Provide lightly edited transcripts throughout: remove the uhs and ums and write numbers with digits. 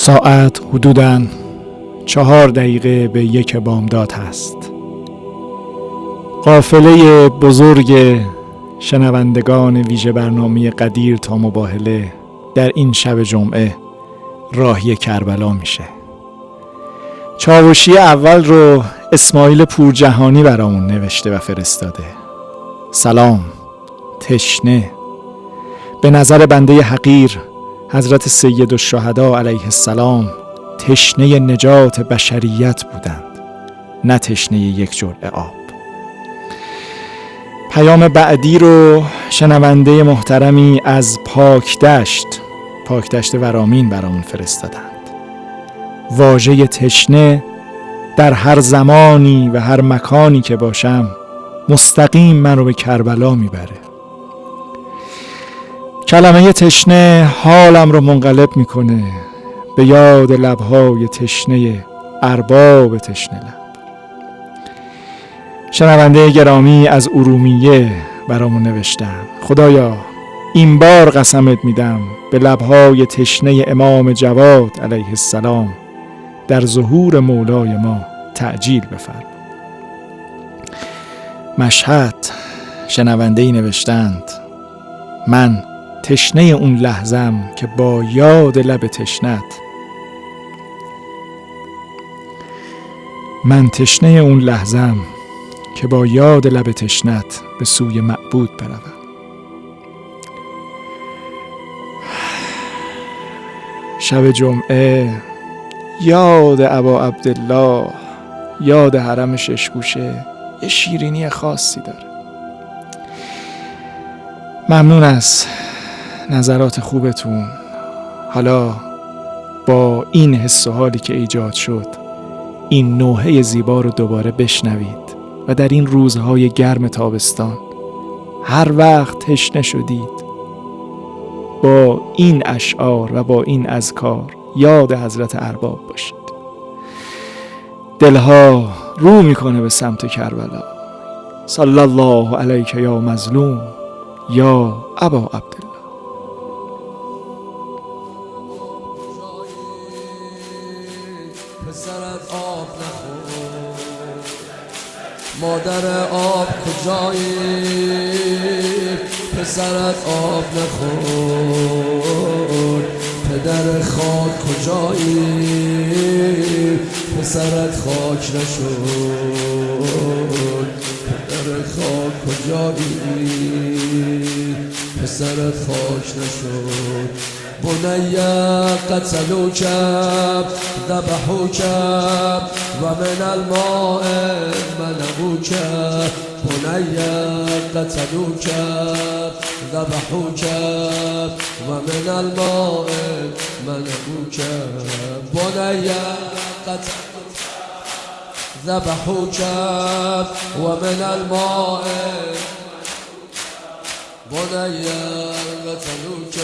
ساعت حدوداً 4 دقیقه به 1 بامداد هست. قافله بزرگ شنوندگان ویژه برنامه قدیر تا مباهله در این شب جمعه راهی کربلا میشه. چاوشی اول رو اسماعیل پورجهانی برامون نوشته و فرستاده. سلام، تشنه. به نظر بنده حقیر حضرت سید الشهدا علیه السلام تشنه نجات بشریت بودند، نه تشنه یک جرعه آب. پیام بعدی رو شنونده محترمی از پاکدشت ورامین برامون فرستادند. واژه تشنه در هر زمانی و هر مکانی که باشم مستقیم من رو به کربلا میبره. کلمه تشنه حالم رو منقلب میکنه به یاد لبهای تشنه ارباب تشنه لب. شنونده گرامی از ارومیه برامون نوشتن. خدایا این بار قسمت میدم به لبهای تشنه امام جواد علیه السلام در ظهور مولای ما تعجیل بفرما. مشهد شنونده‌ای نوشتند من تشنه اون لحظم که با یاد لب تشنت به سوی معبود بروم. شب جمعه یاد ابا عبدالله، یاد حرم ششگوشه یه شیرینی خاصی داره. ممنون از نظرات خوبتون. حالا با این حس و حالی که ایجاد شد این نوحه زیبا رو دوباره بشنوید و در این روزهای گرم تابستان هر وقت تشنه شدید با این اشعار و با این اذکار یاد حضرت ارباب باشید. دلها رو میکنه به سمت کربلا. صلی الله علیک یا مظلوم یا ابا عبدالله. پسرت آب نخور، مادر آب کجایی؟ پسرت آب نخور، پدر خاک کجایی؟ پسرت خاک نشد، پدر خاک کجایی؟ پسرت خاک نشد. بنی قتلوک ذبحوک و من الماء منعوک. بنی قتلوک ذبحوک و من الماء منعوک. بنی قتلوک ذبحوک و من الماء. بنی قتلوک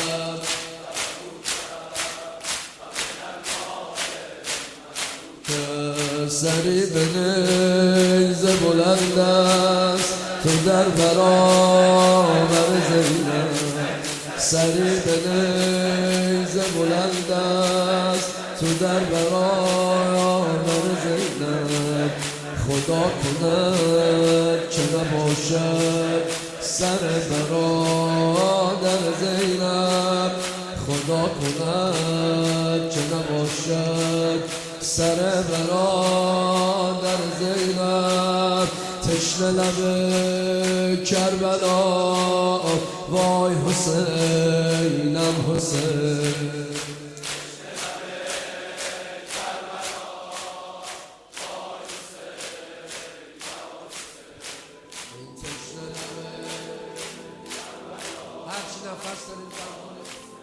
سری به نیز بلند است تو در برابر زینب. سری به نیز بلند است تو در برابر زینب. خدا کند که نباشد سر برادر زینب. خدا کند که نباشد سر برادر زینب. تشنه لب کربلا وای حسینم حسین. هرچی نفس داریم